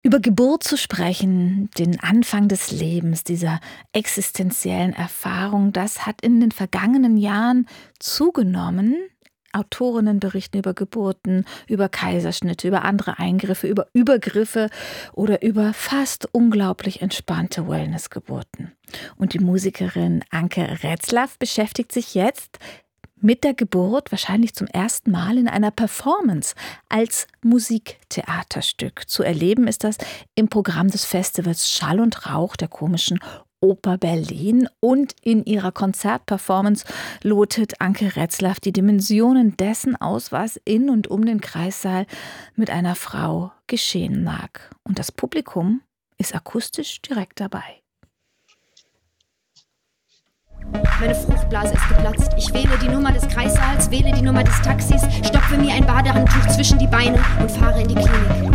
Über Geburt zu sprechen, den Anfang des Lebens, dieser existenziellen Erfahrung, das hat in den vergangenen Jahren zugenommen. Autorinnen berichten über Geburten, über Kaiserschnitte, über andere Eingriffe, über Übergriffe oder über fast unglaublich entspannte Wellnessgeburten. Und die Musikerin Anke Retzlaff beschäftigt sich jetzt mit der Geburt wahrscheinlich zum ersten Mal in einer Performance als Musiktheaterstück. Zu erleben ist das im Programm des Festivals Schall und Rauch der Komischen Oper Berlin. Und in ihrer Konzertperformance lotet Anke Retzlaff die Dimensionen dessen aus, was in und um den Kreissaal mit einer Frau geschehen mag. Und das Publikum ist akustisch direkt dabei. Meine Fruchtblase ist geplatzt. Ich wähle die Nummer des Kreissaals, wähle die Nummer des Taxis, stopfe mir ein Badehandtuch zwischen die Beine und fahre in die Klinik.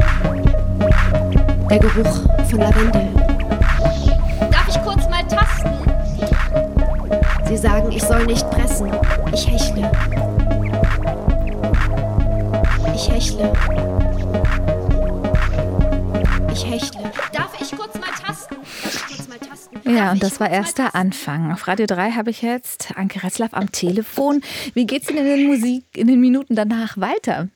Der Geruch von Lavendel. Darf ich kurz mal tasten? Sie sagen, ich soll nicht pressen. Ich hechle. Ich hechle. Ich hechle. Darf ich kurz mal tasten? Ja, und das war erst der Anfang. Auf Radio 3 habe ich jetzt Anke Retzlaff am Telefon. Wie geht's Ihnen in den Minuten danach weiter?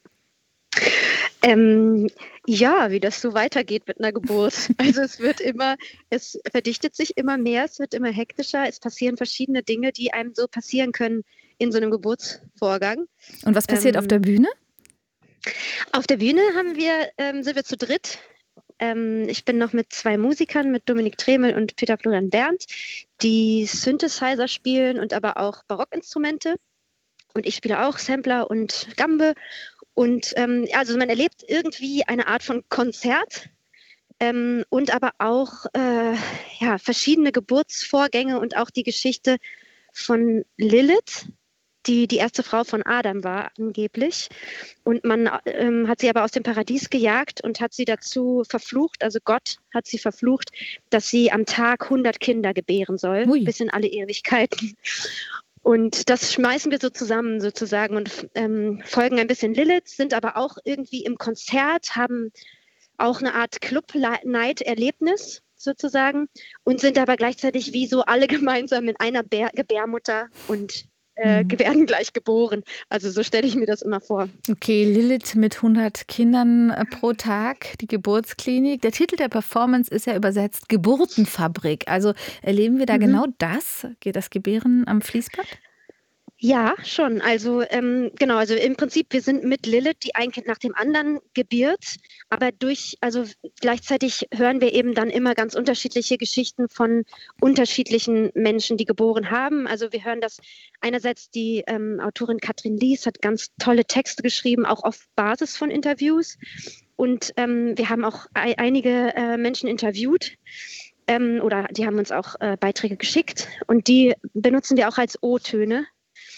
Ja, wie das so weitergeht mit einer Geburt. Also es verdichtet sich immer mehr, es wird immer hektischer, es passieren verschiedene Dinge, die einem so passieren können in so einem Geburtsvorgang. Und was passiert auf der Bühne? Auf der Bühne sind wir zu dritt. Ich bin noch mit 2 Musikern, mit Dominik Tremel und Peter Florian Berndt, die Synthesizer spielen und aber auch Barockinstrumente. Und ich spiele auch Sampler und Gambe. Und also man erlebt irgendwie eine Art von Konzert und aber auch verschiedene Geburtsvorgänge und auch die Geschichte von Lilith, die erste Frau von Adam war angeblich. Und man hat sie aber aus dem Paradies gejagt und hat sie dazu verflucht, also Gott hat sie verflucht, dass sie am Tag 100 Kinder gebären soll, bis in alle Ewigkeiten. Und das schmeißen wir so zusammen sozusagen und folgen ein bisschen Lilith, sind aber auch irgendwie im Konzert, haben auch eine Art Club-Night-Erlebnis sozusagen und sind aber gleichzeitig wie so alle gemeinsam in einer Gebärmutter und werden gleich geboren. Also so stelle ich mir das immer vor. Okay, Lilith mit 100 Kindern pro Tag, die Geburtsklinik. Der Titel der Performance ist ja übersetzt Geburtenfabrik. Also erleben wir da genau das? Geht das Gebären am Fließband? Ja, schon. Also genau, also im Prinzip, wir sind mit Lilith, die ein Kind nach dem anderen gebiert, aber gleichzeitig hören wir eben dann immer ganz unterschiedliche Geschichten von unterschiedlichen Menschen, die geboren haben. Also wir hören das einerseits, die Autorin Katrin Lies hat ganz tolle Texte geschrieben, auch auf Basis von Interviews. Und wir haben auch einige Menschen interviewt. Oder die haben uns auch Beiträge geschickt und die benutzen wir auch als O-Töne.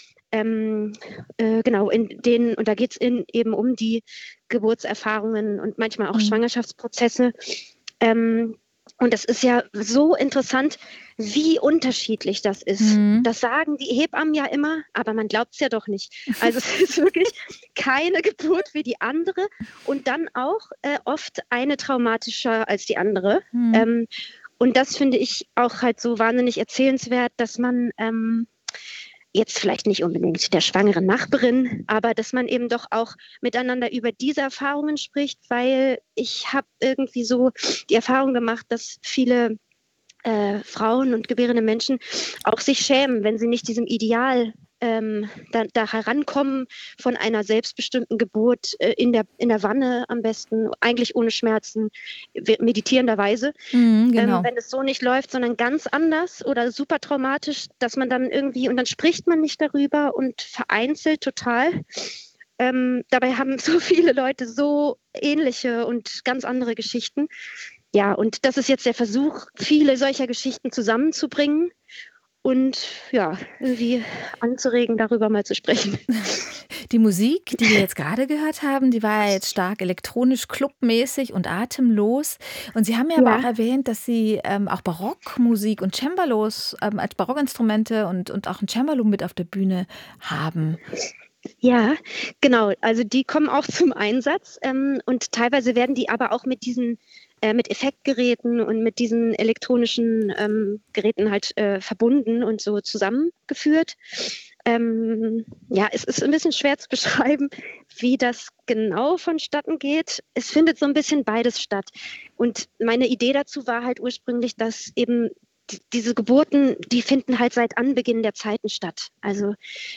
Genau, und da geht es eben um die Geburtserfahrungen und manchmal auch Schwangerschaftsprozesse. Und das ist ja so interessant, wie unterschiedlich das ist. Das sagen die Hebammen ja immer, aber man glaubt es ja doch nicht. Also es ist wirklich keine Geburt wie die andere und dann auch oft eine traumatischer als die andere. Und das finde ich auch halt so wahnsinnig erzählenswert, dass man jetzt vielleicht nicht unbedingt der schwangeren Nachbarin, aber dass man eben doch auch miteinander über diese Erfahrungen spricht, weil ich habe irgendwie so die Erfahrung gemacht, dass viele Frauen und gebärende Menschen auch sich schämen, wenn sie nicht diesem Ideal da herankommen von einer selbstbestimmten Geburt in der Wanne am besten, eigentlich ohne Schmerzen, meditierenderweise. Genau. Wenn es so nicht läuft, sondern ganz anders oder super traumatisch, dass man dann irgendwie, und dann spricht man nicht darüber und vereinzelt total. Dabei haben so viele Leute so ähnliche und ganz andere Geschichten. Ja, und das ist jetzt der Versuch, viele solcher Geschichten zusammenzubringen und ja, irgendwie anzuregen, darüber mal zu sprechen. Die Musik, die wir jetzt gerade gehört haben, die war ja jetzt stark elektronisch, clubmäßig und atemlos. Und Sie haben ja aber auch erwähnt, dass Sie auch Barockmusik und Cembalos als Barockinstrumente und auch ein Cembalo mit auf der Bühne haben. Ja, genau. Also die kommen auch zum Einsatz und teilweise werden die aber auch mit Effektgeräten und mit diesen elektronischen Geräten halt verbunden und so zusammengeführt. Ja, es ist ein bisschen schwer zu beschreiben, wie das genau vonstatten geht. Es findet so ein bisschen beides statt. Und meine Idee dazu war halt ursprünglich, dass eben diese Geburten, die finden halt seit Anbeginn der Zeiten statt. Also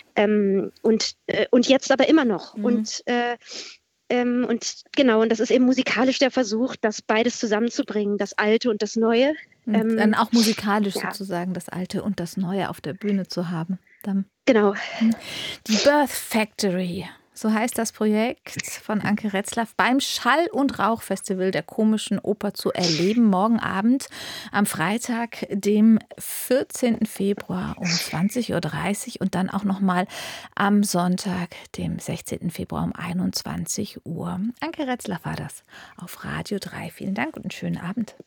und jetzt aber immer noch. Mhm. Und genau, und das ist eben musikalisch der Versuch, das beides zusammenzubringen, das Alte und das Neue. Und dann auch musikalisch Ja, sozusagen das Alte und das Neue auf der Bühne zu haben. Dann genau. die Birth Factory, so heißt das Projekt von Anke Retzlaff, beim Schall- und Rauch-Festival der Komischen Oper zu erleben. Morgen Abend am Freitag, dem 14. Februar um 20:30 Uhr und dann auch nochmal am Sonntag, dem 16. Februar um 21 Uhr. Anke Retzlaff war das auf Radio 3. Vielen Dank und einen schönen Abend.